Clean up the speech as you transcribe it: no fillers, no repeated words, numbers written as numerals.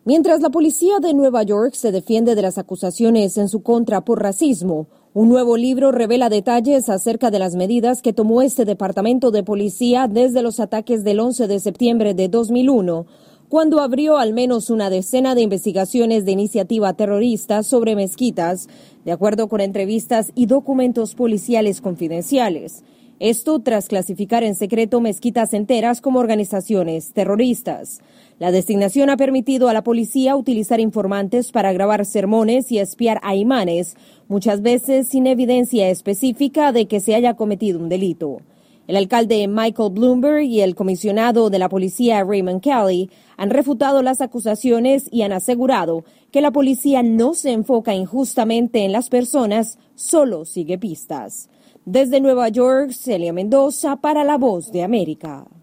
Mientras la policía de Nueva York se defiende de las acusaciones en su contra por racismo, un nuevo libro revela detalles acerca de las medidas que tomó este departamento de policía desde los ataques del 11 de septiembre de 2001, cuando abrió al menos una decena de investigaciones de iniciativa terrorista sobre mezquitas, de acuerdo con entrevistas y documentos policiales confidenciales. Esto tras clasificar en secreto mezquitas enteras como organizaciones terroristas. La designación ha permitido a la policía utilizar informantes para grabar sermones y espiar a imanes, muchas veces sin evidencia específica de que se haya cometido un delito. El alcalde Michael Bloomberg y el comisionado de la policía Raymond Kelly han refutado las acusaciones y han asegurado que la policía no se enfoca injustamente en las personas, solo sigue pistas. Desde Nueva York, Celia Mendoza para La Voz de América.